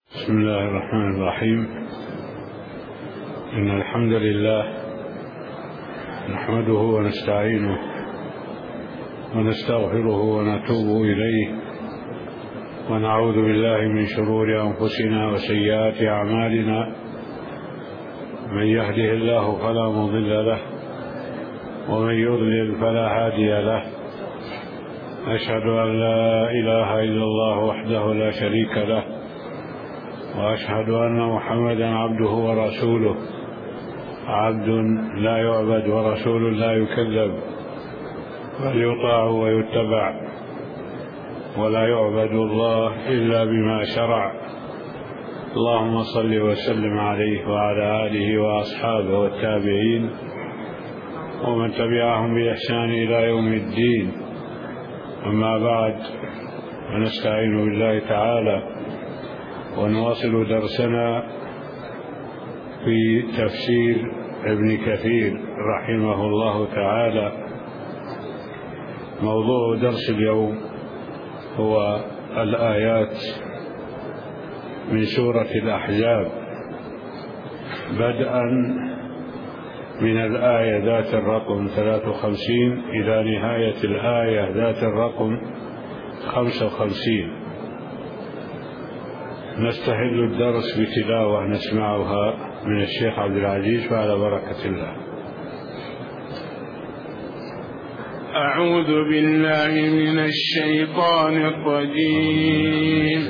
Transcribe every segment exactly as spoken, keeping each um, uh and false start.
بسم الله الرحمن الرحيم. إن الحمد لله نحمده ونستعينه ونستغفره ونتوب إليه ونعوذ بالله من شرور أنفسنا وسيئات أعمالنا. من يهده الله فلا مضل له ومن يضلل فلا هادي له. أشهد أن لا إله إلا الله وحده لا شريك له، وأشهد أن محمدا عبده ورسوله، عبد لا يعبد ورسول لا يكذب، بل يطاع ويتبع، ولا يعبد الله إلا بما شرع. اللهم صل وسلم عليه وعلى آله وأصحابه والتابعين ومن تبعهم بإحسان إلى يوم الدين. أما بعد، فنستعين بالله تعالى ونواصل درسنا في تفسير ابن كثير رحمه الله تعالى. موضوع درس اليوم هو الآيات من سورة الأحزاب، بدءا من الآية ذات الرقم ثلاثة وخمسين إلى نهاية الآية ذات الرقم خمسة وخمسين. نستهل الدرس بتلاوة نسمعها من الشيخ عبد العزيز فعلى بركة الله. أعوذ بالله من الشيطان الرجيم.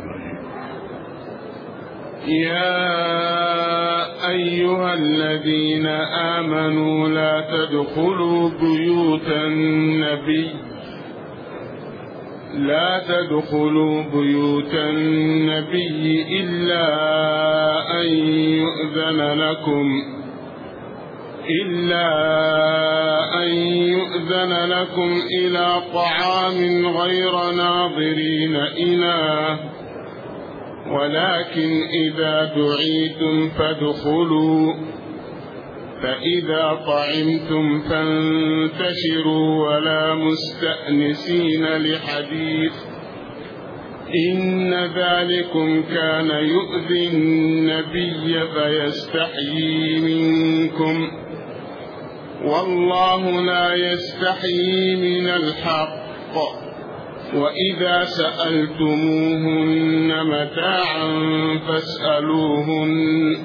يا أيها الذين آمنوا لا تدخلوا بيوت النبي لا تدخلوا بيوت النبي إلا أن يؤذن لكم إلا أن يؤذن لكم إلى طعام غير ناظرين إناه، ولكن إذا دعيتم فادخلوا، فإذا طعمتم فانتشروا ولا مستأنسين لحديث، إن ذلكم كان يؤذي النبي فيستحيي منكم، والله لا يستحيي من الحق. وإذا سألتموهن متاعا فاسألوهن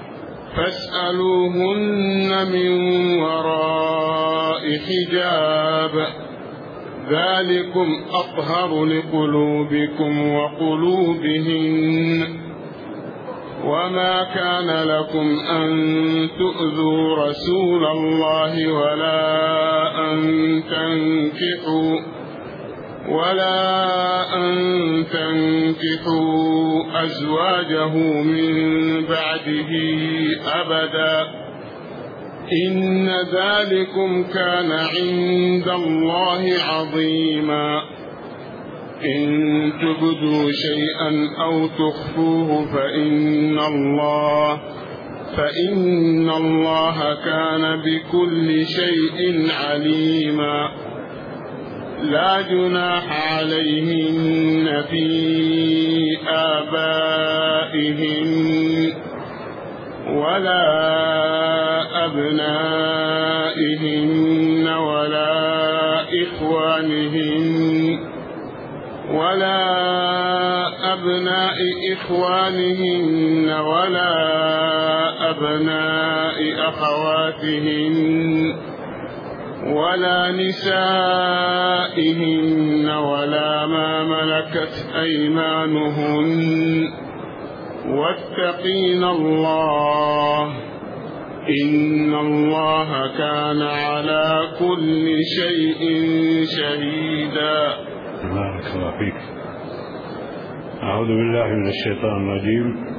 فاسألوهن من وراء حجاب، ذلكم أطهر لقلوبكم وقلوبهن. وما كان لكم أن تؤذوا رسول الله ولا أن تنكحوا ولا أن تنكحوا أزواجه من بعده أبدا، إن ذلكم كان عند الله عظيما. إن تبدوا شيئا أو تخفوه فإن الله فإن الله كان بكل شيء عليما. لا جناح عليهن في آبائهن ولا أبنائهن ولا إخوانهن ولا أبناء إخوانهن ولا أبناء أخواتهن ولا نسائهن ولا ما ملكت أيمانهن، واتقين الله إن الله كان على كل شيء شهيدا. بارك الله فيك. أعوذ بالله من الشيطان الرجيم.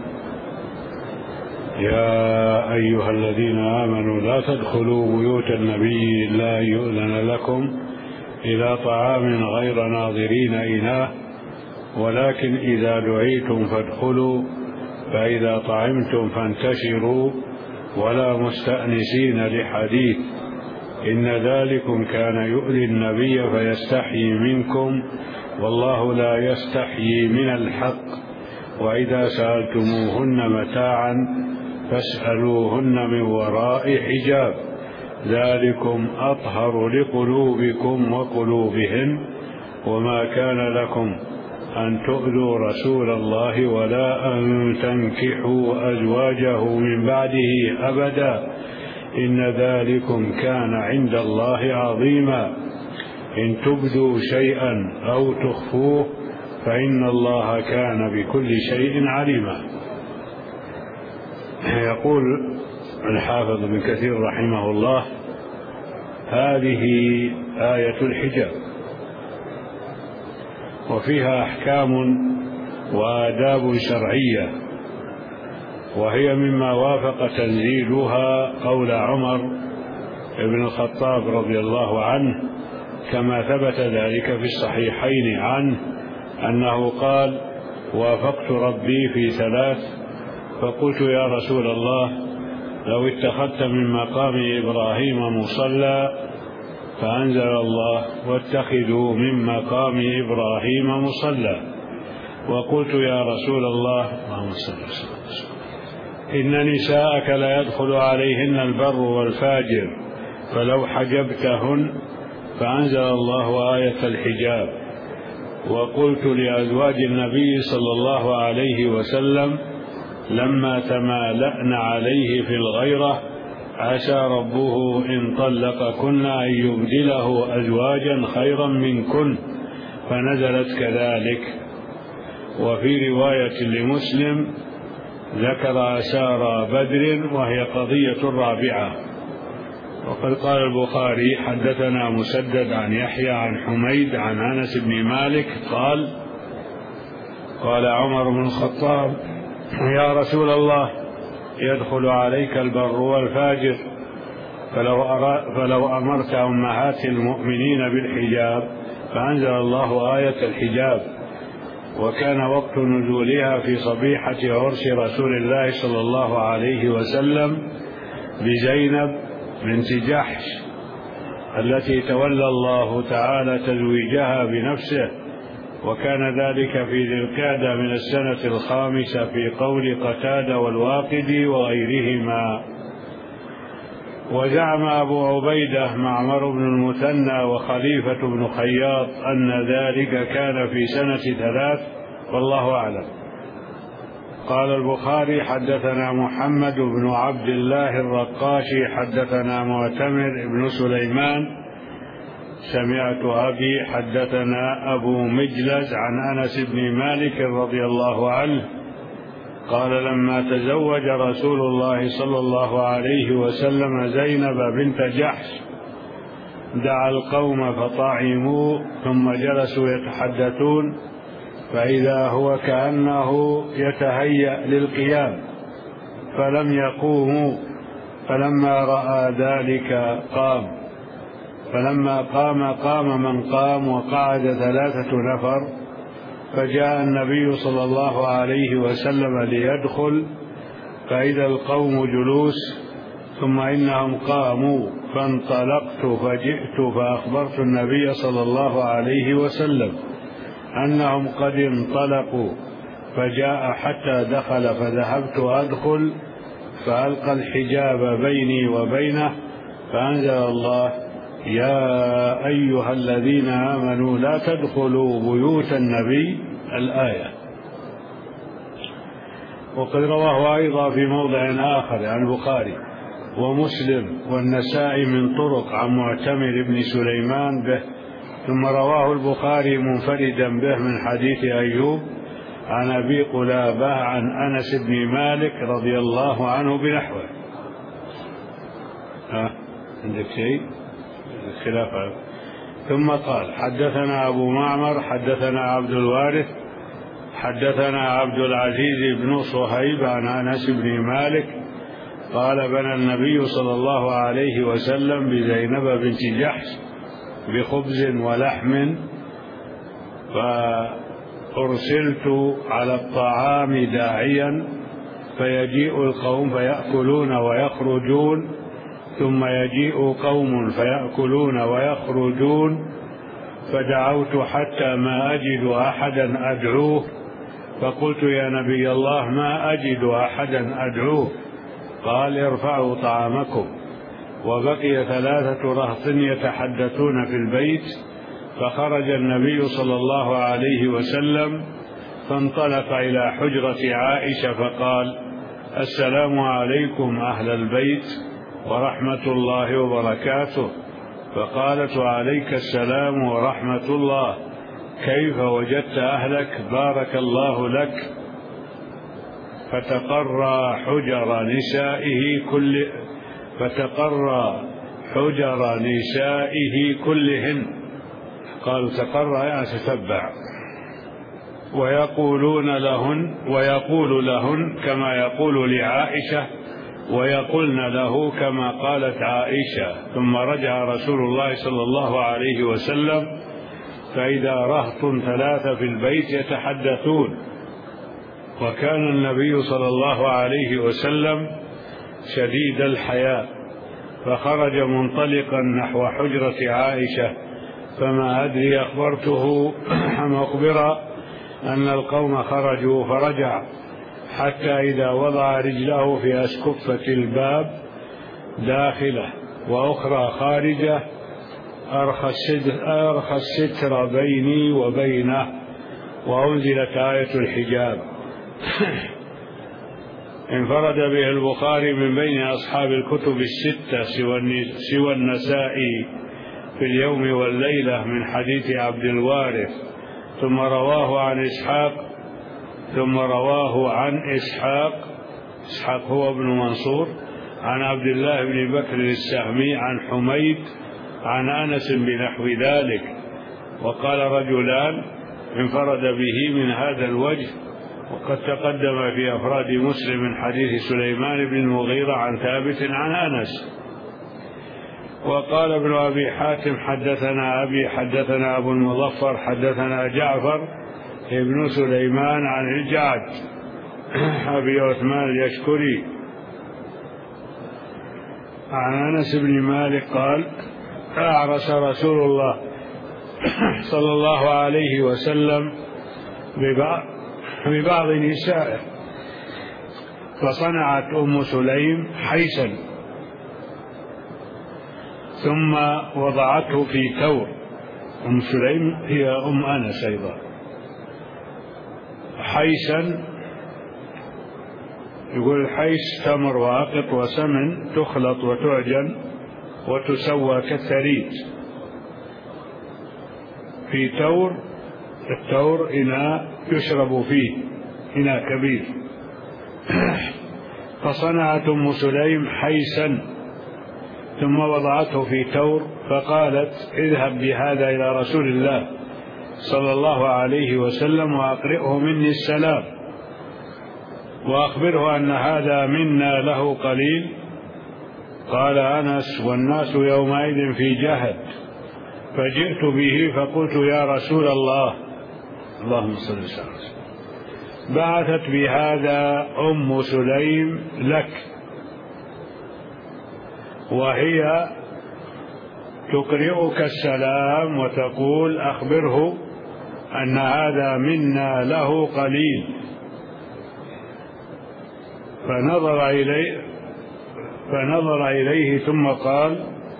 يا أيها الذين آمنوا لا تدخلوا بيوت النبي إلا أن يؤذن لكم إلى طعام غير ناظرين إناه، ولكن إذا دعيتم فادخلوا، فإذا طعمتم فانتشروا ولا مستأنسين لحديث، إن ذلكم كان يؤذي النبي فيستحيي منكم، والله لا يستحيي من الحق. وإذا سألتموهن متاعا فاسألوهن من وراء حجاب ذلكم أطهر لقلوبكم وقلوبهن وما كان لكم أن تؤذوا رسول الله ولا أن تنكحوا أزواجه من بعده أبدا إن ذلكم كان عند الله عظيما إن تبدوا شيئا أو تخفوه فإن الله كان بكل شيء عليما. يقول الحافظ ابن كثير رحمه الله: هذه آية الحجاب، وفيها أحكام وآداب شرعية، وهي مما وافق تنزيلها قول عمر بن الخطاب رضي الله عنه، كما ثبت ذلك في الصحيحين عنه أنه قال: وافقت ربي في ثلاث، فقلت يا رسول الله لو اتخذت من مقام إبراهيم مصلى، فأنزل الله: واتخذوا من مقام إبراهيم مصلى. وقلت يا رسول الله إن نساءك لا يدخل عليهن البر والفاجر فلو حجبتهن، فأنزل الله آية الحجاب. وقلت لأزواج النبي صلى الله عليه وسلم لما تمالأن عليه في الغيرة: عسى ربه إن طلقكن أن يبدله أزواجا خيرا منكن، فنزلت كذلك. وفي رواية لمسلم ذكر أسارى بدر، وهي قضية رابعة. وقد قال البخاري: حدثنا مسدد عن يحيى عن حميد عن أنس بن مالك قال: قال عمر بن الخطاب: يا رسول الله يدخل عليك البر والفاجر، فلو, فلو أمرت أمهات المؤمنين بالحجاب، فأنزل الله آية الحجاب. وكان وقت نزولها في صبيحة عرس رسول الله صلى الله عليه وسلم بزينب بنت جحش التي تولى الله تعالى تزويجها بنفسه، وكان ذلك في ذي القعدة من السنة الخامسة في قول قتادة والواقدي وغيرهما. وزعم أبو عبيدة معمر بن المثنى وخليفة بن خياط أن ذلك كان في سنة ثلاث، والله أعلم. قال البخاري: حدثنا محمد بن عبد الله الرقاشي حدثنا معتمر بن سليمان سمعت أبي حدثنا أبو مجلس عن أنس بن مالك رضي الله عنه قال: لما تزوج رسول الله صلى الله عليه وسلم زينب بنت جحش دعا القوم فطعموا، ثم جلسوا يتحدثون، فإذا هو كأنه يتهيأ للقيام، فلم يقوموا، فلما رأى ذلك قام، فلما قام قام من قام، وقعد ثلاثة نفر. فجاء النبي صلى الله عليه وسلم ليدخل، فإذا القوم جلوس، ثم إنهم قاموا، فانطلقت فجئت فأخبرت النبي صلى الله عليه وسلم أنهم قد انطلقوا، فجاء حتى دخل، فذهبت أدخل فألقى الحجاب بيني وبينه، فأنزل الله: يا أيها الذين آمنوا لا تدخلوا بيوت النبي، الآية. وقد رواه أيضا في موضع آخر عن البخاري ومسلم والنسائي من طرق عن معتمر بن سليمان به، ثم رواه البخاري منفردا به من حديث أيوب عن أبي قلابة عن أنس بن مالك رضي الله عنه بنحوه. ها عندك شيء؟ الخلاف. ثم قال: حدثنا أبو معمر حدثنا عبد الوارث حدثنا عبد العزيز بن صهيب عن أنس بن مالك قال: بنى النبي صلى الله عليه وسلم بزينب بنت جحش بخبز ولحم، فأرسلت على الطعام داعيا، فيجيء القوم فيأكلون ويخرجون، ثم يجيء قوم فيأكلون ويخرجون، فدعوت حتى ما أجد أحدا أدعوه، فقلت يا نبي الله ما أجد أحدا أدعوه. قال ارفعوا طعامكم. وبقي ثلاثة رهط يتحدثون في البيت، فخرج النبي صلى الله عليه وسلم فانطلق إلى حجرة عائشة فقال: السلام عليكم أهل البيت ورحمة الله وبركاته. فقالت: وعليك السلام ورحمة الله، كيف وجدت أهلك؟ بارك الله لك. فتقرى حجر نسائه كل فتقرى حجر نسائه كلهن. قالوا تقرى يعني تتبع. ويقولون لهن ويقول لهن كما يقول لعائشة، ويقولن له كما قالت عائشة. ثم رجع رسول الله صلى الله عليه وسلم فإذا رهط ثلاثة في البيت يتحدثون. وكان النبي صلى الله عليه وسلم شديد الحياء، فخرج منطلقا نحو حجرة عائشة، فما أدري أخبرته أم أخبر أن القوم خرجوا، فرجع حتى إذا وضع رجله في أسكفة الباب داخله وأخرى خارجه أرخى الستر بيني وبينه، وأنزلت آية الحجاب. انفرد به البخاري من بين أصحاب الكتب الستة سوى النسائي في اليوم والليلة من حديث عبد الوارث. ثم رواه عن إسحاق ثم رواه عن إسحاق إسحاق هو ابن منصور عن عبد الله بن بكر السهمي عن حميد عن أنس بنحو ذلك. وقال رجلان انفرد به من هذا الوجه، وقد تقدم في أفراد مسلم من حديث سليمان بن المغيرة عن ثابت عن أنس. وقال ابن أبي حاتم حدثنا أبي حدثنا أبو المظفر حدثنا جعفر ابن سليمان عن الجعد أبي عثمان اليشكري عن أنس بن مالك قال: أعرس رسول الله صلى الله عليه وسلم ببعض نسائه، فصنعت أم سليم حيسا ثم وضعته في ثور. أم سليم هي أم أنس أيضا. حيسا يقول الحيس تمر وعقط وسمن تخلط وتعجن وتسوى كالثريد في ثور. الثور إناء يشرب فيه، إناء كبير. فصنعت أم سليم حيسا ثم وضعته في ثور، فقالت: اذهب بهذا إلى رسول الله صلى الله عليه وسلم وأقرئه مني السلام، وأخبره أن هذا منا له قليل. قال أنس: والناس يومئذ في جهد، فجئت به فقلت: يا رسول الله اللهم صل وسلم بعثت بهذا أم سليم لك، وهي تقرئك السلام وتقول: أخبره أن هذا منا له قليل. فنظر إليه فنظر إليه ثم قال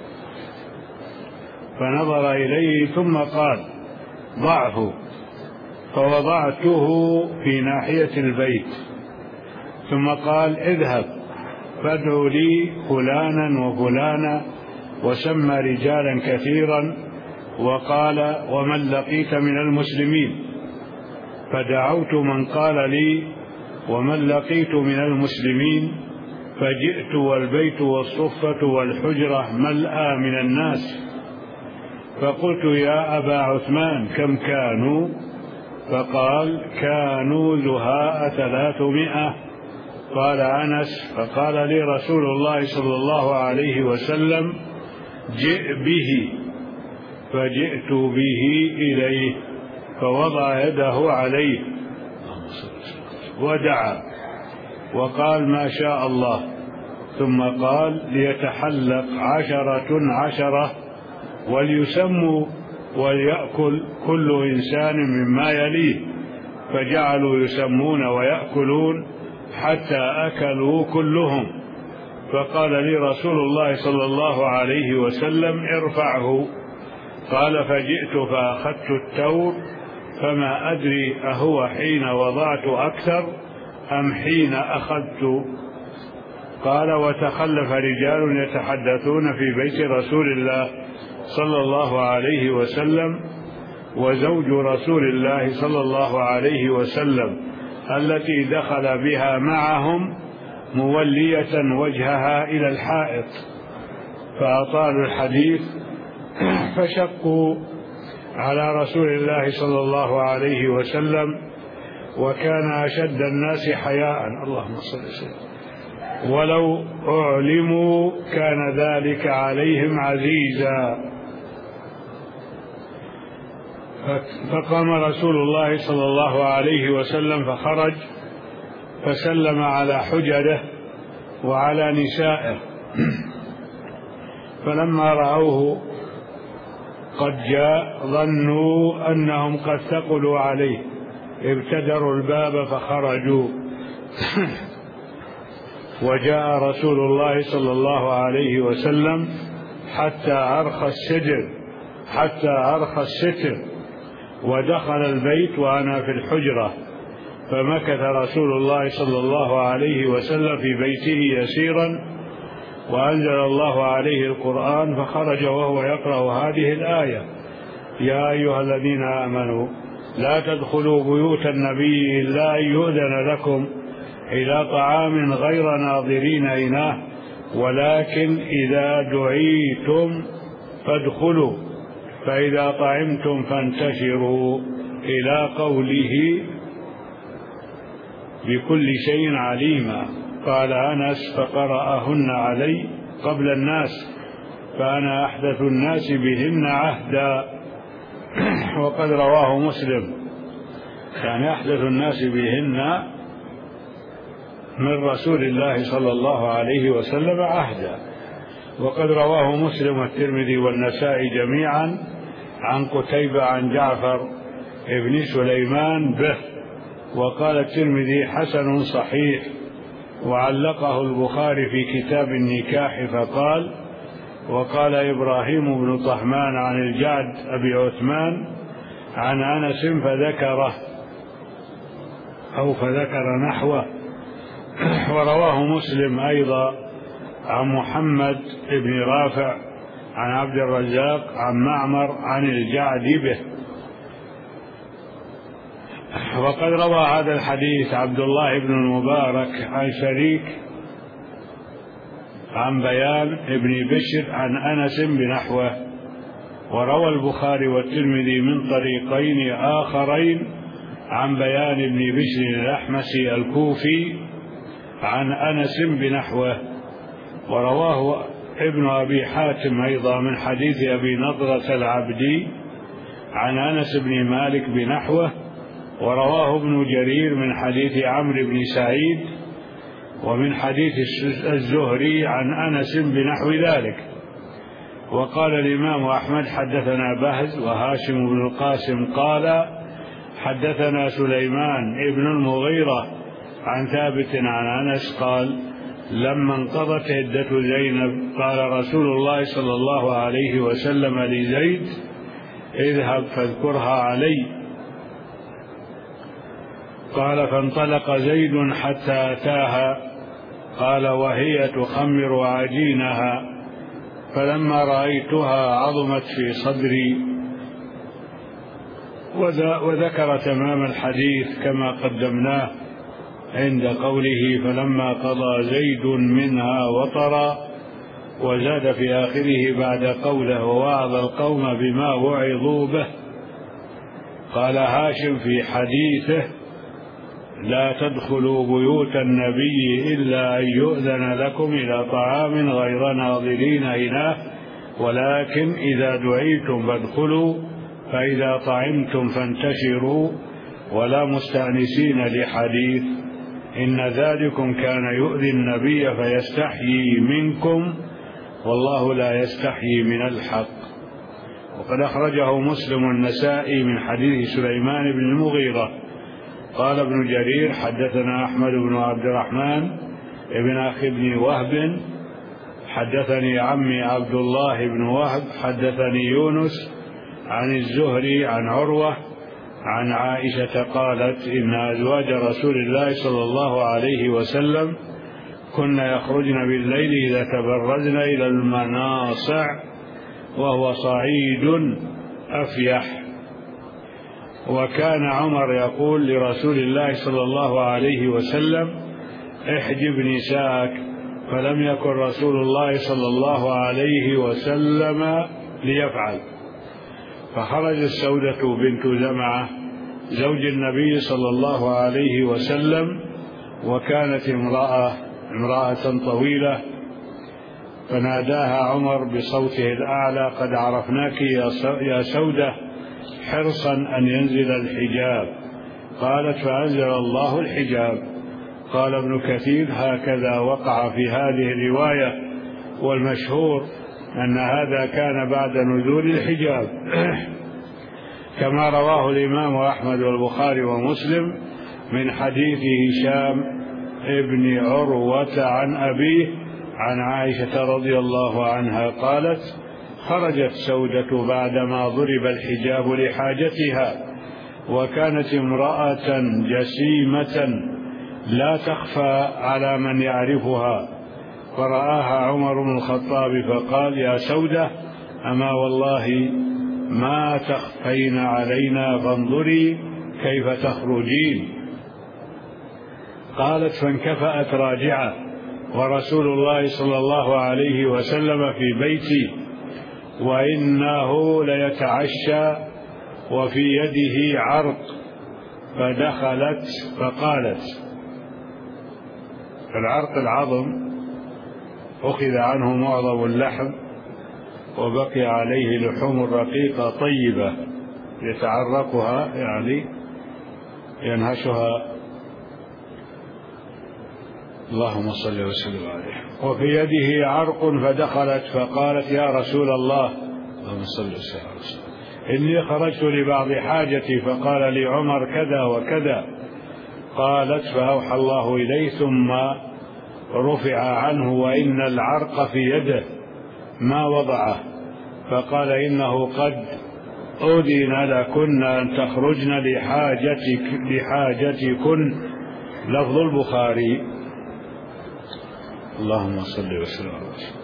فنظر إليه ثم قال: ضعه. فوضعته في ناحية البيت، ثم قال: اذهب فادعوا لي فلانا وفلانا، وسمى رجالا كثيرا، وقال: ومن لقيت من المسلمين. فدعوت من قال لي: ومن لقيت من المسلمين. فجئت والبيت والصفة والحجرة ملأى من الناس، فقلت: يا أبا عثمان كم كانوا؟ فقال: كانوا زهاء ثلاثمائة. قال أنس: فقال لي رسول الله صلى الله عليه وسلم: جئ به. فجئت به إليه، فوضع يده عليه ودعا وقال: ما شاء الله. ثم قال: ليتحلق عشرة عشرة، وليسموا وليأكل كل إنسان مما يليه. فجعلوا يسمون ويأكلون حتى أكلوا كلهم، فقال لي رسول الله صلى الله عليه وسلم ارفعه. قال فجئت فأخذت التور فما أدري أهو حين وضعت أكثر أم حين أخذت. قال وتخلف رجال يتحدثون في بيت رسول الله صلى الله عليه وسلم، وزوج رسول الله صلى الله عليه وسلم التي دخل بها معهم مولية وجهها إلى الحائط، فأطالوا الحديث فشقوا على رسول الله صلى الله عليه وسلم، وكان أشد الناس حياء اللهم صل وسلم، ولو أعلموا كان ذلك عليهم عزيزا. فقام رسول الله صلى الله عليه وسلم فخرج فسلم على حجره وعلى نسائه، فلما رأوه قد جاء ظنوا أنهم قد ثقلوا عليه، ابتدروا الباب فخرجوا. وجاء رسول الله صلى الله عليه وسلم حتى أرخى الستر حتى أرخى الستر ودخل البيت وأنا في الحجرة، فمكث رسول الله صلى الله عليه وسلم في بيته يسيرا، وأنزل الله عليه القرآن فخرج وهو يقرأ هذه الآية: يا أيها الذين آمنوا لا تدخلوا بيوت النبي إلا أن يؤذن لكم إلى طعام غير ناظرين إناه ولكن إذا دعيتم فادخلوا فإذا طعمتم فانتشروا إلى قوله بكل شيء عليما. قال أنس فقرأهن علي قبل الناس فأنا أحدث الناس بهن عهدا. وقد رواه مسلم، يعني أحدث الناس بهن من رسول الله صلى الله عليه وسلم عهدا. وقد رواه مسلم والترمذي والنسائي جميعا عن قتيبة عن جعفر ابن سليمان به، وقال الترمذي حسن صحيح، وعلقه البخاري في كتاب النكاح فقال: وقال إبراهيم بن طهمان عن الجعد أبي عثمان عن أنس فذكره أو فذكر نحوه. ورواه مسلم أيضا عن محمد بن رافع عن عبد الرزاق عن معمر عن الجعد به. وقد روى هذا الحديث عبد الله بن المبارك عن شريك عن بيان ابن بشر عن أنس بنحوه. وروى البخاري والترمذي من طريقين آخرين عن بيان ابن بشر الأحمسي الكوفي عن أنس بنحوه. ورواه ابن أبي حاتم أيضا من حديث أبي نضرة العبدي عن أنس بن مالك بنحوه. ورواه ابن جرير من حديث عمرو بن سعيد ومن حديث الزهري عن أنس بنحو ذلك. وقال الإمام أحمد حدثنا بهز وهاشم بن القاسم قال حدثنا سليمان ابن المغيرة عن ثابت عن أنس قال: لما انقضت عدة زينب قال رسول الله صلى الله عليه وسلم لزيد: اذهب فاذكرها علي. قال: فانطلق زيد حتى أتاها قال وهي تخمر عجينها، فلما رأيتها عظمت في صدري. وذكر تمام الحديث كما قدمناه عند قوله: فلما قضى زيد منها وطرا، وزاد في آخره بعد قوله: ووعظ القوم بما وعظوا به. قال هاشم في حديثه: لا تدخلوا بيوت النبي إلا أن يؤذن لكم إلى طعام غير ناظرين إناه ولكن إذا دعيتم فادخلوا فإذا طعمتم فانتشروا ولا مستأنسين لحديث، إن ذلكم كان يؤذي النبي فيستحيي منكم والله لا يستحيي من الحق. وقد أخرجه مسلم النسائي من حديث سليمان بن المغيرة قال ابن جرير حدثنا أحمد بن عبد الرحمن ابن أخي بن وهب حدثني عمي عبد الله بن وهب حدثني يونس عن الزهري عن عروة عن عائشة قالت إن أزواج رسول الله صلى الله عليه وسلم كن يخرجن بالليل إذا تبرزن إلى المناصع وهو صعيد أفيح. وكان عمر يقول لرسول الله صلى الله عليه وسلم احجب نساءك، فلم يكن رسول الله صلى الله عليه وسلم ليفعل. فخرجت سودة بنت زمعة زوج النبي صلى الله عليه وسلم، وكانت امرأة امرأة طويلة، فناداها عمر بصوته الأعلى قد عرفناك يا سودة حرصا أن ينزل الحجاب. قالت فأنزل الله الحجاب. قال ابن كثير هكذا وقع في هذه الرواية، والمشهور أن هذا كان بعد نزول الحجاب كما رواه الإمام أحمد والبخاري ومسلم من حديث هشام ابن عروة عن أبيه عن عائشة رضي الله عنها قالت خرجت سودة بعدما ضرب الحجاب لحاجتها، وكانت امرأة جسيمة لا تخفى على من يعرفها، فرآها عمر بن الخطاب فقال يا سودة أما والله ما تخفين علينا، فانظري كيف تخرجين. قالت فانكفأت راجعة ورسول الله صلى الله عليه وسلم في بيتي وإنه ليتعشى وفي يده عرق، فدخلت فقالت، العرق العظم أخذ عنه معظم اللحم وبقي عليه لحوم رقيقة طيبة يتعرقها يعني ينهشها، اللهم صل وسلم عليه، وفي يده عرق، فدخلت فقالت يا رسول الله اللهم صل وسلم عليه إني خرجت لبعض حاجتي فقال لي عمر كذا وكذا. قالت فأوحى الله إليه ثم رفع عنه وإن العرق في يده ما وضعه، فقال إنه قد أذن لكن أن تخرجن لحاجتك لحاجتكن، لفظ البخاري. اللهم صل وسلم على رسول.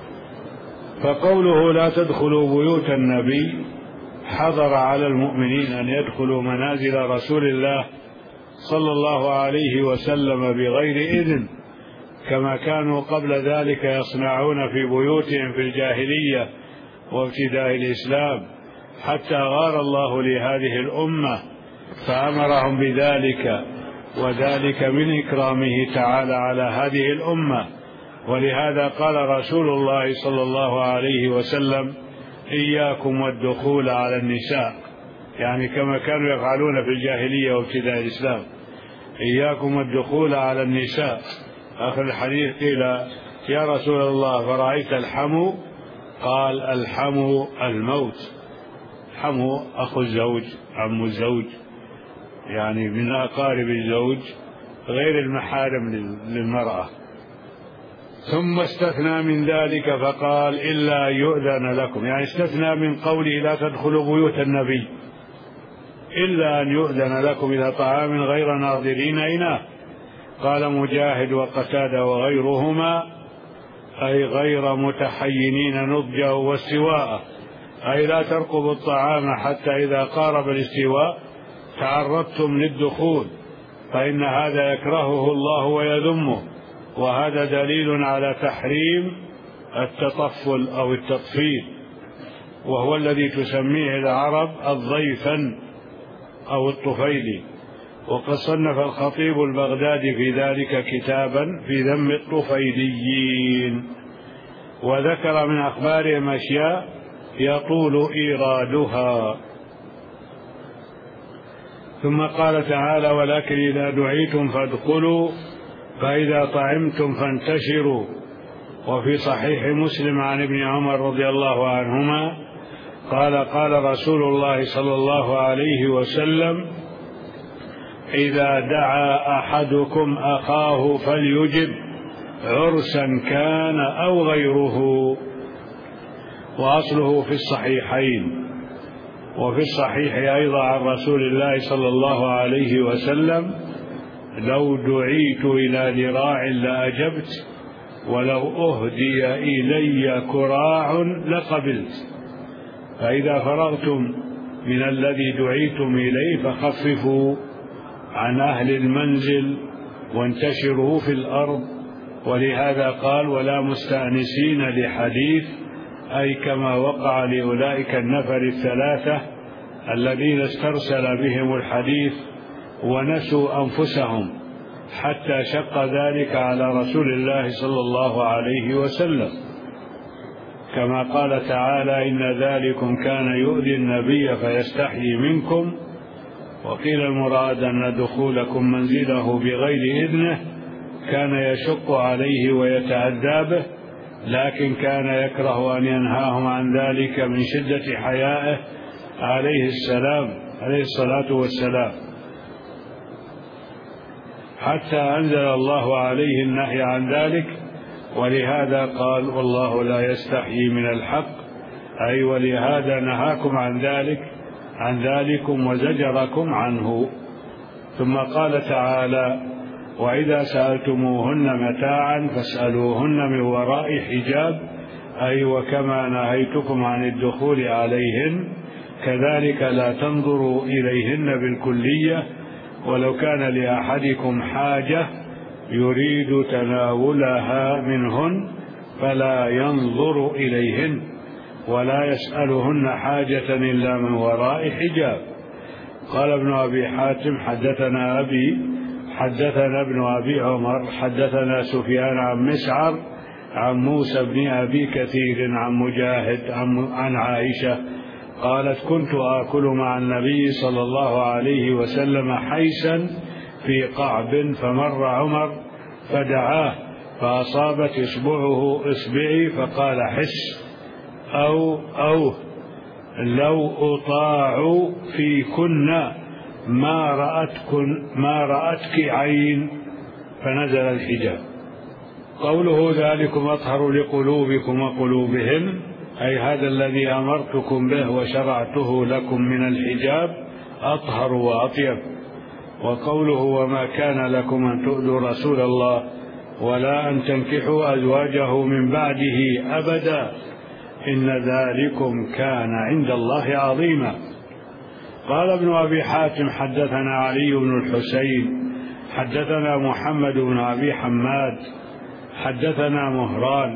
فقوله لا تدخلوا بيوت النبي حضر على المؤمنين أن يدخلوا منازل رسول الله صلى الله عليه وسلم بغير إذن، كما كانوا قبل ذلك يصنعون في بيوتهم في الجاهلية وابتداء الإسلام، حتى غار الله لهذه الأمة فأمرهم بذلك، وذلك من إكرامه تعالى على هذه الأمة. ولهذا قال رسول الله صلى الله عليه وسلم إياكم والدخول على النساء، يعني كما كانوا يفعلون في الجاهلية وابتداء الإسلام، إياكم والدخول على النساء. آخر الحديث قيل يا رسول الله فرأيت الحمو؟ قال الحمو الموت. حمو أخو الزوج، عم الزوج، يعني من أقارب الزوج غير المحارم للمرأة. ثم استثنى من ذلك فقال إلا يؤذن لكم، يعني استثنى من قوله لا تدخلوا بيوت النبي إلا أن يؤذن لكم إلى طعام غير ناظرين إناه. قال مجاهد وقتادة وغيرهما أي غير متحينين نضجه واستواءه، أي لا ترقبوا الطعام حتى إذا قارب الاستواء تعرضتم للدخول، فإن هذا يكرهه الله ويذمه، وهذا دليل على تحريم التطفل أو التطفيل، وهو الذي تسميه العرب الضيفا أو الطفيلي. وقد صنف الخطيب البغدادي في ذلك كتابا في ذم الطفيليين، وذكر من أخبارهم أشياء يطول إيرادها. ثم قال تعالى ولكن إذا دعيتم فادخلوا فإذا طعمتم فانتشروا. وفي صحيح مسلم عن ابن عمر رضي الله عنهما قال قال رسول الله صلى الله عليه وسلم إذا دعا أحدكم أخاه فليجب عرسا كان أو غيره. وأصله في الصحيحين. وفي الصحيح أيضا عن رسول الله صلى الله عليه وسلم: لو دعيت إلى ذراع لأجبت، ولو أهدي إلي كراع لقبلت. فإذا فرغتم من الذي دعيتم إليه فخففوا عن أهل المنزل وانتشروا في الأرض. ولهذا قال: ولا مستأنسين لحديث، أي كما وقع لأولئك النفر الثلاثة الذين استرسل بهم الحديث ونسوا أنفسهم، حتى شق ذلك على رسول الله صلى الله عليه وسلم، كما قال تعالى: إن ذلكم كان يؤذي النبي فيستحيي منكم. وقيل المراد أن دخولكم منزله بغير إذنه كان يشق عليه ويتأذى به، لكن كان يكره أن ينهاهم عن ذلك من شدة حيائه عليه السلام عليه الصلاة والسلام، حتى أنزل الله عليه النهي عن ذلك. ولهذا قال: والله لا يستحيي من الحق، أي ولهذا نهاكم عن ذلك عن ذلكم وزجركم عنه. ثم قال تعالى: وإذا سألتموهن متاعا فاسألوهن من وراء حجاب، أي وكما نهيتكم عن الدخول عليهن كذلك لا تنظروا إليهن بالكلية، ولو كان لأحدكم حاجة يريد تناولها منهن فلا ينظر إليهن ولا يسألهن حاجة إلا من وراء حجاب. قال ابن أبي حاتم: حدثنا أبي حدثنا ابن أبي عمر حدثنا سفيان عن مسعر عن موسى بن أبي كثير عن مجاهد عن عائشة قالت: كنت آكل مع النبي صلى الله عليه وسلم حيسا في قعب، فمر عمر فدعاه فأصابت إصبعه إصبعي فقال: حس أو أو لو أطاع فيكن ما رأتكن ما رأتك عين، فنزل الحجاب. قوله: ذلكم أطهر لقلوبكم وقلوبهن، أي هذا الذي أمرتكم به وشرعته لكم من الحجاب أطهر وأطيب. وقوله: وما كان لكم أن تؤذوا رسول الله ولا أن تنكحوا أزواجه من بعده أبدا، إن ذلكم كان عند الله عظيما. قال ابن أبي حاتم: حدثنا علي بن الحسين حدثنا محمد بن أبي حماد حدثنا مهران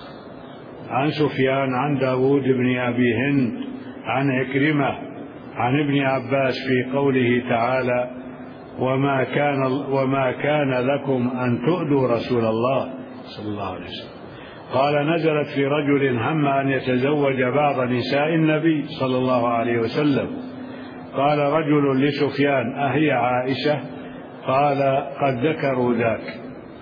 عن سفيان عن داود بن أبي هند عن عكرمة عن ابن عباس في قوله تعالى: وما كان, وما كان لكم أن تؤذوا رسول الله صلى الله عليه وسلم. قال: نزلت في رجل هم أن يتزوج بعض نساء النبي صلى الله عليه وسلم. قال رجل لسفيان: أهي عائشة؟ قال: قد ذكروا ذاك.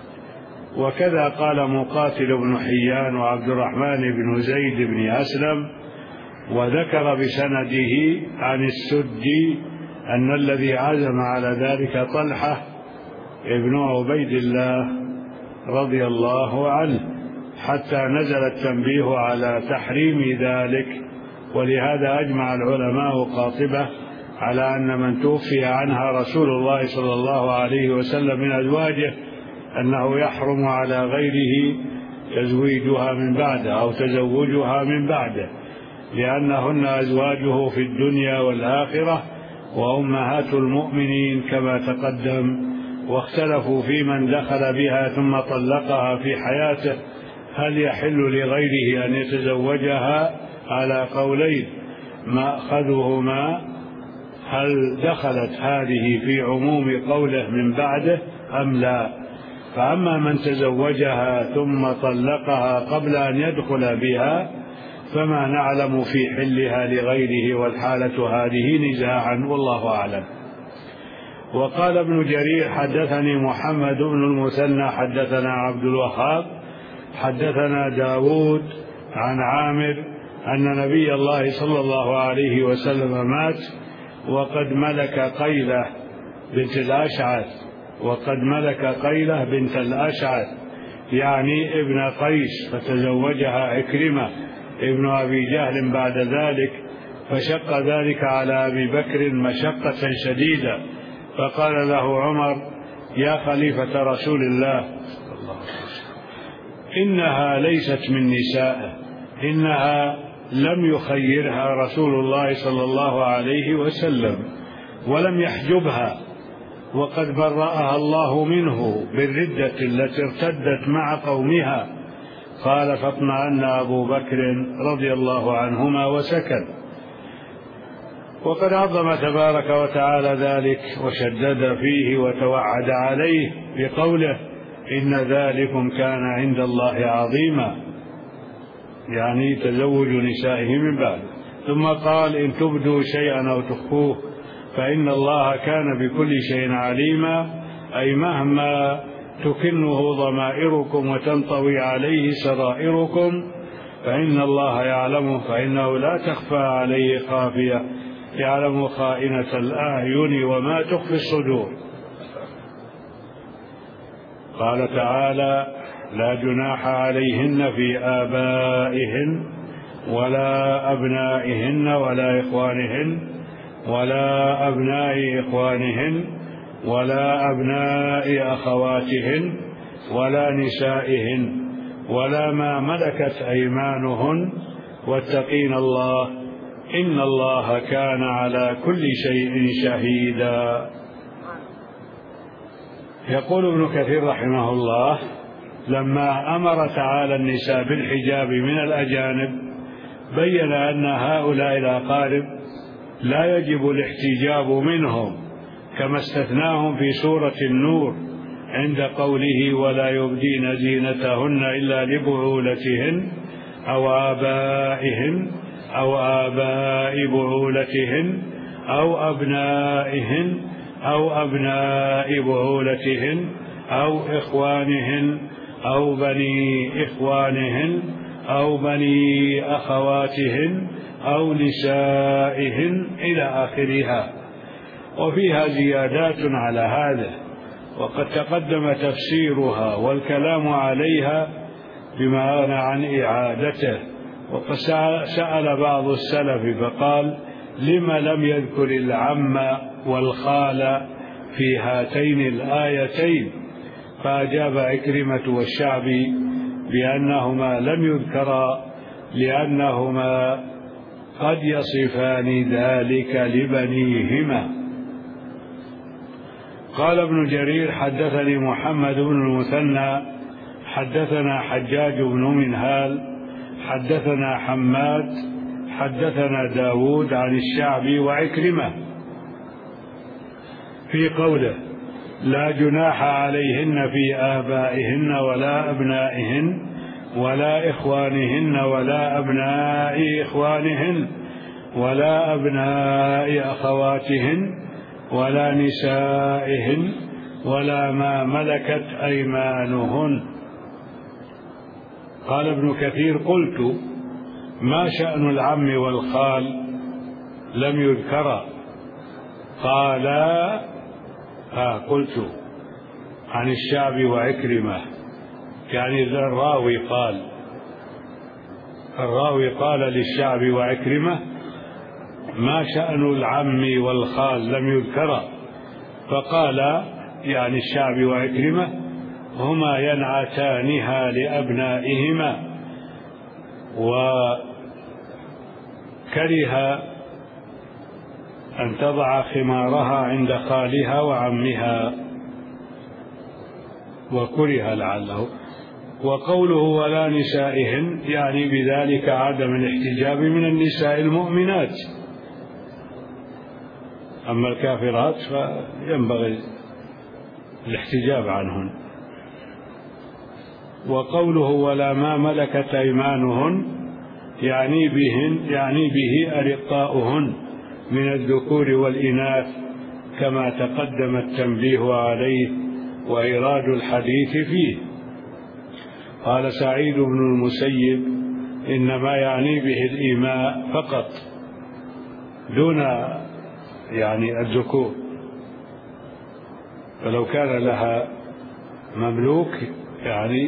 وكذا قال مقاتل بن حيان وعبد الرحمن بن زيد بن أسلم. وذكر بسنده عن السدي أن الذي عزم على ذلك طلحة ابن عبيد الله رضي الله عنه، حتى نزل التنبيه على تحريم ذلك. ولهذا أجمع العلماء قاطبة على أن من توفي عنها رسول الله صلى الله عليه وسلم من أزواجه أنه يحرم على غيره تزويجها من بعده أو تزوجها من بعده، لأنهن أزواجه في الدنيا والآخرة وأمهات المؤمنين كما تقدم. واختلفوا في من دخل بها ثم طلقها في حياته، هل يحل لغيره أن يتزوجها؟ على قولين مأخذهما: هل دخلت هذه في عموم قوله من بعده أم لا؟ فأما من تزوجها ثم طلقها قبل أن يدخل بها فما نعلم في حلها لغيره، والحالة هذه نزاعا والله أعلم. وقال ابن جرير: حدثني محمد بن المثنى حدثنا عبد الوهاب حدثنا داود عن عامر أن نبي الله صلى الله عليه وسلم مات وقد ملك قيله بنت الأشعث، وقد ملك قيلة بنت الأشعث يعني ابن قيس، فتزوجها عكرمة ابن أبي جهل بعد ذلك، فشق ذلك على أبي بكر مشقة شديدة، فقال له عمر: يا خليفة رسول الله، إنها ليست من نسائه، إنها لم يخيرها رسول الله صلى الله عليه وسلم ولم يحجبها، وقد برأها الله منه بالردة التي ارتدت مع قومها. قال: فاطمأن أبو بكر رضي الله عنهما وسكت. وقد عظم تبارك وتعالى ذلك وشدد فيه وتوعد عليه بقوله: إن ذلكم كان عند الله عظيما، يعني تزوج نسائه من بعد. ثم قال: إن تبدوا شيئا أو تخفوه فإن الله كان بكل شيء عليما، أي مهما تكنه ضمائركم وتنطوي عليه سرائركم فإن الله يعلمه، فإنه لا تخفى عليه خافية، يعلم خائنة الأعين وما تخفي الصدور. قال تعالى: لا جناح عليهن في آبائهن ولا أبنائهن ولا إخوانهن ولا أبناء إخوانهن ولا أبناء أخواتهن ولا نسائهن ولا ما ملكت أيمانهن، واتقين الله إن الله كان على كل شيء شهيدا. يقول ابن كثير رحمه الله: لما أمر تعالى النساء بالحجاب من الأجانب بين أن هؤلاء الأقارب لا يجب الاحتجاب منهم، كما استثناهم في سورة النور عند قوله: ولا يبدين زينتهن إلا لبعولتهن أو آبائهن أو آباء بعولتهن أو أبنائهن أو أبناء بعولتهن أو إخوانهن أو بني إخوانهن أو بني أخواتهن أو نسائهن إلى آخرها. وفيها زيادات على هذا، وقد تقدم تفسيرها والكلام عليها بما أغنى عن إعادته. وقد سأل بعض السلف فقال: لم لم يذكر العم والخال في هاتين الآيتين؟ فأجاب عكرمة والشعبي بأنهما لم يذكرا لأنهما قد يصفان ذلك لبنيهما. قال ابن جرير: حدثني محمد بن المثنى حدثنا حجاج بن منهال حدثنا حماد حدثنا داود عن الشعبي وعكرمة في قوله: لا جناح عليهن في آبائهن ولا أبنائهن ولا إخوانهن ولا أبناء إخوانهن ولا أبناء أخواتهن ولا نسائهن ولا ما ملكت أيمانهن. قال ابن كثير: قلت: ما شأن العم والخال لم يذكرا؟ قال: ها قلت عن الشعبي وعكرمة، يعني الراوي قال الراوي قال للشعبي وعكرمة: ما شأن العم والخال لم يذكرا؟ فقال يعني الشعبي وعكرمة: هما ينعتانها لأبنائهما، وكره أن تضع خمارها عند خالها وعمها، وكره لعله. وقوله ولا نسائهن يعني بذلك عدم الاحتجاب من النساء المؤمنات، أما الكافرات فينبغي الاحتجاب عنهن. وقوله ولا ما ملكت أيمانهن يعني بهن يعني به أرقاؤهن من الذكور والإناث، كما تقدم التنبيه عليه وإيراد الحديث فيه. قال سعيد بن المسيب: إنما يعني به الإيماء فقط دون يعني الذكور. فلو كان لها مملوك يعني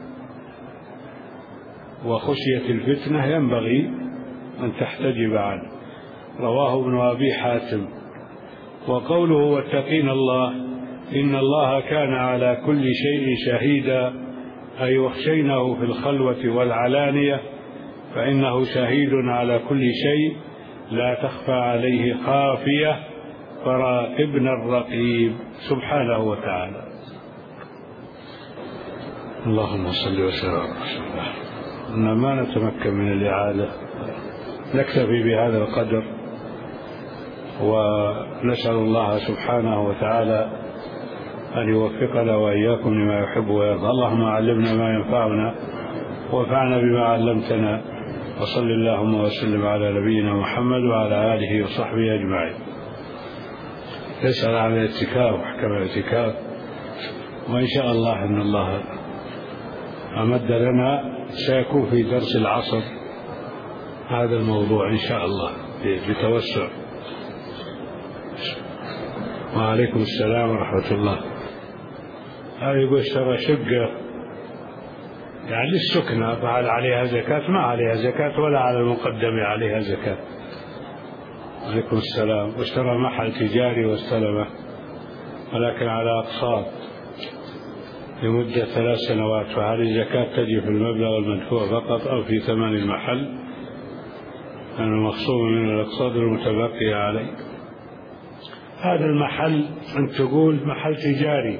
وخشية الفتنة ينبغي أن تحتجب عنه. رواه ابن أبي حاتم. وقوله واتقين الله إن الله كان على كل شيء شهيدا، أي واخشينه في الخلوة والعلانية، فإنه شهيد على كل شيء لا تخفى عليه خافية، فراقبنا الرقيب سبحانه وتعالى. اللهم صل وسلم على رسول الله. إن ما نتمكن من الإعادة، نكتفي بهذا القدر، ونسأل الله سبحانه وتعالى أن يوفقنا وإياكم لما يحب ويرضى. اللهم علمنا ما ينفعنا وانفعنا بما علمتنا، وصل اللهم وسلم على نبينا محمد وعلى آله وصحبه أجمعين. يسأل عن الاعتكاف وأحكام الاعتكاف، وإن شاء الله أن الله أمد لنا سيكون في درس العصر هذا الموضوع إن شاء الله بتوسع. وعليكم السلام ورحمة الله. هذا يقول اشترى شقة يعني للسكنة، فهل عليها زكاة؟ ما عليها زكاة ولا على المقدم عليها زكاة. عليكم السلام. واشترى محل تجاري واستلمه ولكن على أقساط لمدة ثلاث سنوات، فهل الزكاة تجي في المبلغ المدفوع فقط أو في ثمن المحل؟ أنا مخصوم من الأقساط المتبقية عليه. هذا المحل أنت تقول محل تجاري،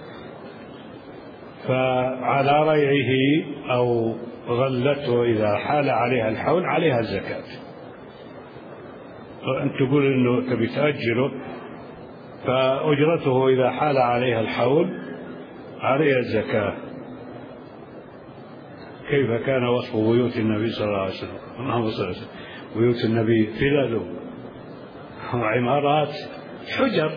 فعلى ريعه أو غلته إذا حال عليها الحول عليها الزكاة. أنت تقول إنه تبي تأجره، فأجرته إذا حال عليها الحول عليها الزكاة. كيف كان وصف بيوت النبي صلى الله عليه وسلم؟ اللهم صل وسلم. بيوت النبي فلل وعمارات حجر،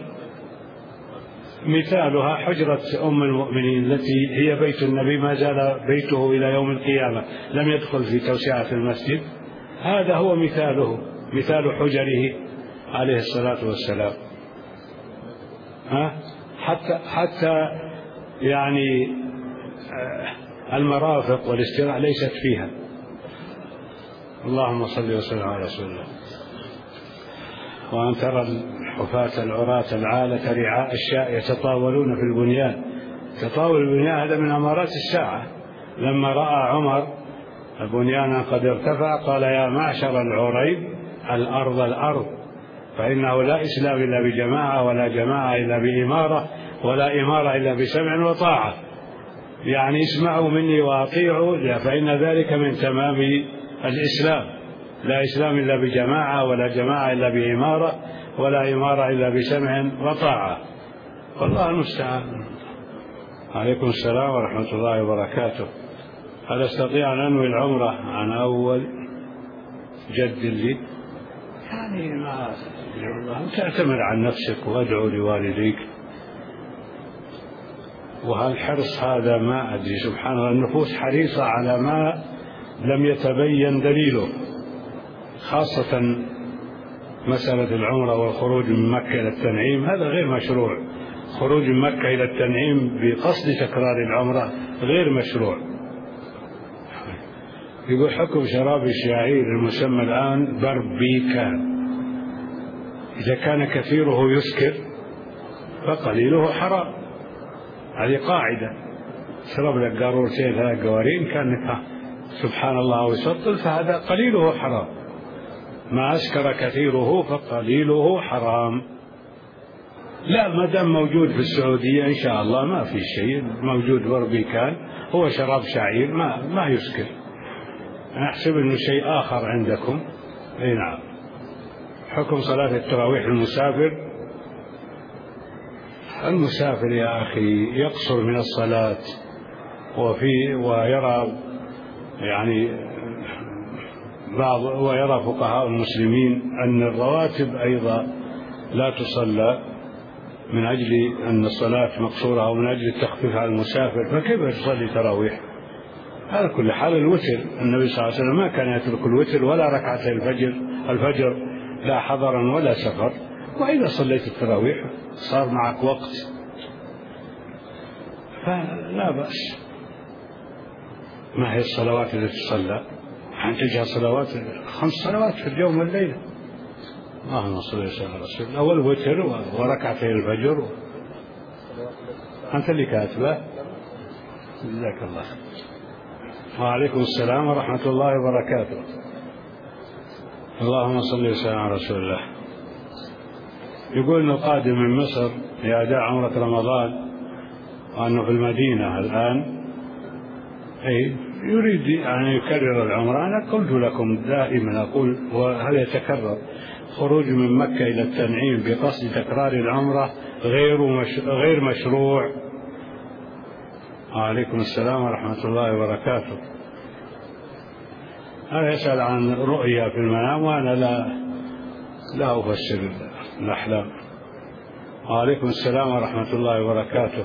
مثالها حجرة أم المؤمنين التي هي بيت النبي، ما زال بيته إلى يوم القيامة، لم يدخل في توسعة المسجد. هذا هو مثاله، مثال حجره عليه الصلاة والسلام. ها؟ حتى حتى يعني المرافق والاستراحة ليست فيها. اللهم صل وسلم على رسول الله. وأن ترى الحفاة العراة العالة رعاء الشاء يتطاولون في البنيان. تطاول البنيان هذا من أمارات الساعة. لما رأى عمر البنيان قد ارتفع قال يا معشر العريب الأرض الأرض، فإنه لا إسلام إلا بجماعة، ولا جماعة إلا بإمارة، ولا إمارة إلا بسمع وطاعة. يعني اسمعوا مني وأطيعوا، فإن ذلك من تمام الإسلام. لا إسلام إلا بجماعة، ولا جماعة إلا بإمارة، ولا إمارة إلا بسمع وطاعة. والله المستعان. عليكم السلام ورحمة الله وبركاته. هل أستطيع أن أنوي العمرة عن أول جد لي؟ يعني ما تعتمر عن نفسك وادعو لوالديك. وهالحرص هذا ما أدري، سبحان الله، النفوس حريصة على ما لم يتبين دليله، خاصة مسألة العمرة والخروج من مكة إلى التنعيم، هذا غير مشروع. خروج من مكة إلى التنعيم بقصد تكرار العمرة غير مشروع. يقول حكم شراب الشعير المسمى الآن بربيكان، إذا كان كثيره يسكر فقليله حرام. هذه قاعدة. شرب لك قارورتين ثلاث قوارين كانك سبحان الله ويسطل، فهذا قليله حرام. ما أسكر كثيره فقليله حرام. لا، ما دام موجود في السعودية إن شاء الله ما في شيء، موجود بربيكان هو شراب شعير ما ما يسكر. أنا أحسب إنه شيء آخر عندكم. أي نعم. حكم صلاة التراويح المسافر. المسافر يا أخي يقصر من الصلاة، وفي ويرى يعني بعض ويرى فقهاء المسلمين أن الرواتب أيضا لا تصلى من أجل أن الصلاة مقصورة أو من أجل التخفيف على المسافر، فكيف يصلي تراويح؟ على كل حال الوتر، النبي صلى الله عليه وسلم ما كان يترك الوتر ولا ركعتي الفجر الفجر لا حضرا ولا سفر. وإذا صليت التراويح صار معك وقت فلا بأس. ما هي الصلوات التي تصلى؟ أن تجعل صلوات خمس صلوات في اليوم والليلة. اللهم صل وسلم على رسول الله. أول وتر وركعتي الفجر. أنت اللي كاتبه. جزاك الله. وعليكم السلام ورحمة الله وبركاته. اللهم صل وسلم على رسول الله. يقول إنه قادم من مصر لأداء عمرة رمضان وأنه في المدينة الآن، أي يريد أن يكرر العمرة. أنا قلت لكم دائما أقول وهذا يتكرر: خروج من مكة إلى التنعيم بقصد تكرار العمرة غير مش... غير مشروع. وعليكم السلام ورحمة الله وبركاته. أنا يسأل عن رؤيا في المنام وأنا لا لا أفسر الأحلام. وعليكم السلام ورحمة الله وبركاته.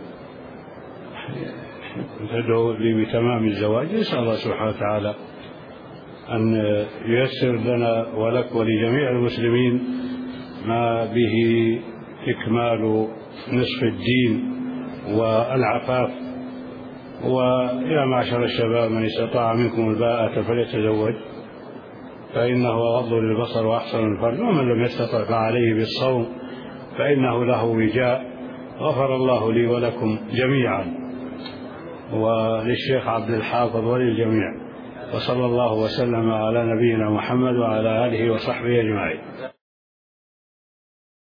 تدعو لي بتمام الزواج. نسأل الله سبحانه وتعالى أن ييسر لنا ولك ولجميع المسلمين ما به إكمال نصف الدين والعفاف. ويا معشر الشباب من استطاع منكم الباءة فليتزوج فإنه أغض للبصر وأحسن الفرج، ومن لم يستطع فعليه بالصوم فإنه له وجاء. غفر الله لي ولكم جميعا وللشيخ عبد الحافظ وللجميع، وصلى الله وسلم على نبينا محمد وعلى آله وصحبه أجمعين.